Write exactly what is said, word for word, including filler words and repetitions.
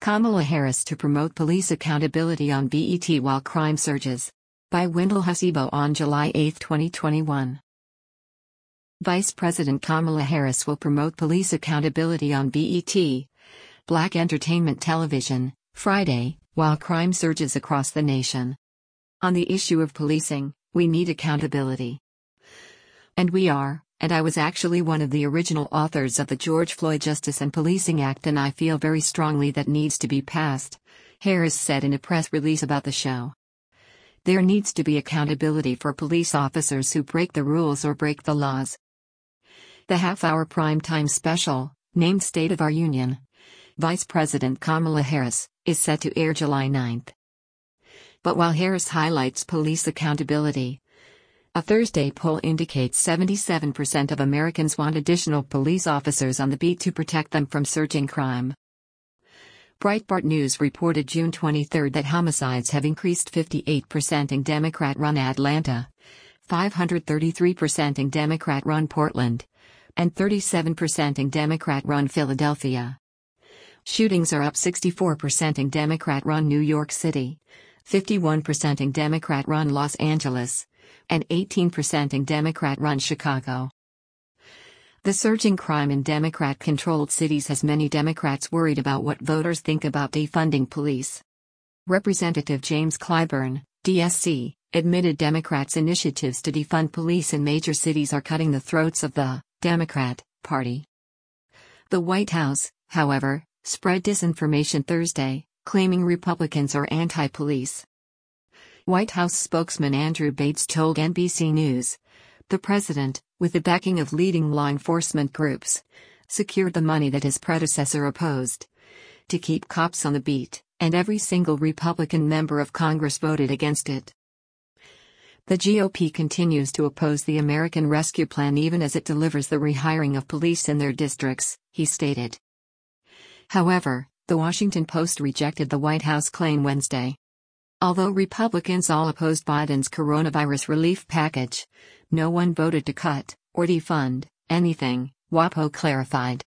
Kamala Harris to promote police accountability on B E T while crime surges. By Wendell Hasibo on July eighth, twenty twenty-one. Vice President Kamala Harris will promote police accountability on B E T, Black Entertainment Television, Friday, while crime surges across the nation. On the issue of policing, we need accountability. And we are, and I was actually one of the original authors of the George Floyd Justice and Policing Act, and I feel very strongly that needs to be passed, Harris said in a press release about the show. There needs to be accountability for police officers who break the rules or break the laws. The half-hour primetime special, named State of Our Union, Vice President Kamala Harris, is set to air July ninth. But while Harris highlights police accountability, a Thursday poll indicates seventy-seven percent of Americans want additional police officers on the beat to protect them from surging crime. Breitbart News reported June twenty-third that homicides have increased fifty-eight percent in Democrat-run Atlanta, five hundred thirty-three percent in Democrat-run Portland, and thirty-seven percent in Democrat-run Philadelphia. Shootings are up sixty-four percent in Democrat-run New York City, fifty-one percent in Democrat-run Los Angeles, and eighteen percent in Democrat-run Chicago. The surging crime in Democrat-controlled cities has many Democrats worried about what voters think about defunding police. Representative James Clyburn, D S C, admitted Democrats' initiatives to defund police in major cities are cutting the throats of the Democrat Party. The White House, however, spread disinformation Thursday, claiming Republicans are anti-police. White House spokesman Andrew Bates told N B C News, the president, with the backing of leading law enforcement groups, secured the money that his predecessor opposed to keep cops on the beat, and every single Republican member of Congress voted against it. The G O P continues to oppose the American Rescue Plan even as it delivers the rehiring of police in their districts, he stated. However, The Washington Post rejected the White House claim Wednesday. Although Republicans all opposed Biden's coronavirus relief package, no one voted to cut, or defund, anything, WAPO clarified.